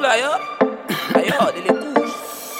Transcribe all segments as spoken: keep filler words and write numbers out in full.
ayo. Ayo, dele couche.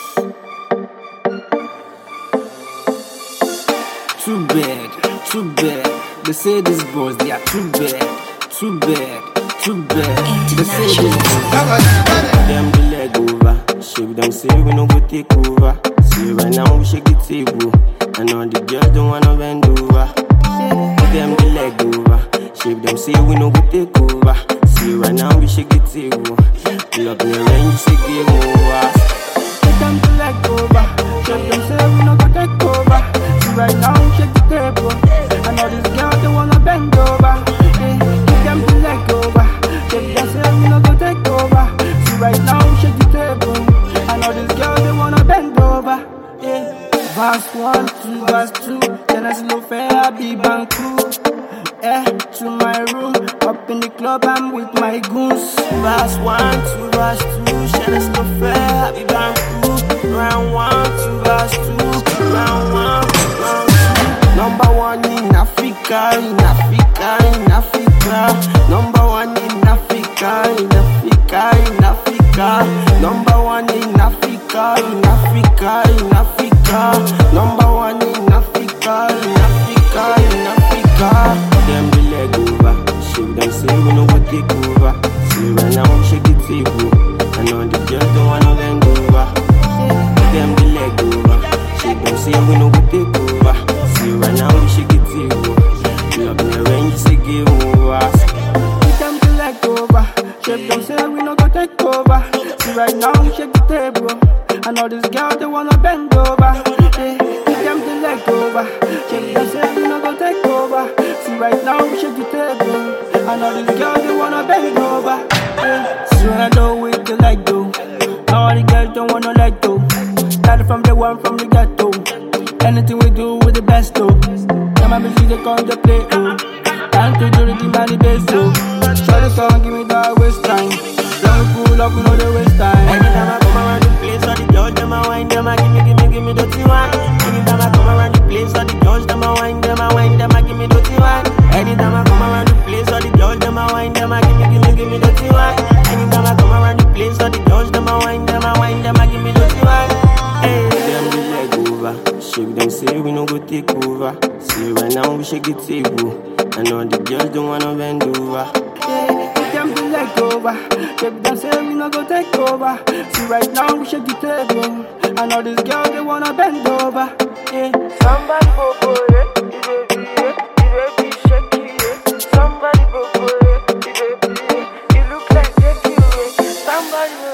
Too bad, too bad. They say these boys, they are too bad, too bad, too bad. They say these boys, them the leg over. Shake them, say we no go take over. See right now we shake the table, and all the girls don't wanna bend over. Them the leg over. Shake them, say we no go take over. See right now we shake the table. Pull up in the range, say game over. Shake them the leg over. Shake them, say we no go take over. See right now we shake the table, and all these girls they wanna bend over. Shake them the leg over. Shake them, say we no go take over. See right now we shake the table, and all these girls they wanna bend over. Verse one, two, verse two. Then I slow fair, I be Banku. Eh, to my room, up in the club, I'm with my goons. Verse one, two, verse two. Shell slow fair, I be Banku. Round one, two, verse two. Round one, round two. Number one in Africa, in Africa, in Africa. Number one in Africa, in Africa, in Africa. Number one in Africa, in Africa, in Africa. Number one in Africa, in Africa, in Africa. Them the leg over. Shake them, say we no go take over. See right now we shake the table, and all the girls don't wanna bend over. Them the leg over. Shake them, say we no go take over. See right now we shake the table. Pull up in the range, say game over. Them the leg over. Shake them, say we no go take over. See right now we shake the table, and all these girls they wanna bend over. Them the leg over. Shake them, say we no go take over. See right now we shake the table, and all these girls they wanna bend over. See when I do with the leg go, all the girls don't wanna let go. Started from the one from the ghetto. Anything we do with the best though. Now my music they come to play oh. Time to do the thing by the bass oh. Try the song, give me that waste time. Then we pull up, we know they waste time. Anytime I come around the place, all the girls them a wine, them a give me, give me, give me dirty wine. Anytime I come around the place, all the girls them a wine, them a wine, them a give me dirty wine. Anytime I come around the place, all the girls them a wine, them a give me, give me, give me dirty wine. Anytime I come around the place, all the girls them a wine, them a wine, them a give me dirty wine. Hey, them the leg over. Shake them, say we no go take over. See right now we shake the table, and all the girls don't wanna bend over. Them the leg over. Shake them, say we no go take over. See right now we shake the table, and all these girls they wanna bend over. Yeah. Somebody go for it, the baby, yeah, the baby shake it. Yeah. Somebody go for it, the baby, yeah. You look like you do it. Somebody.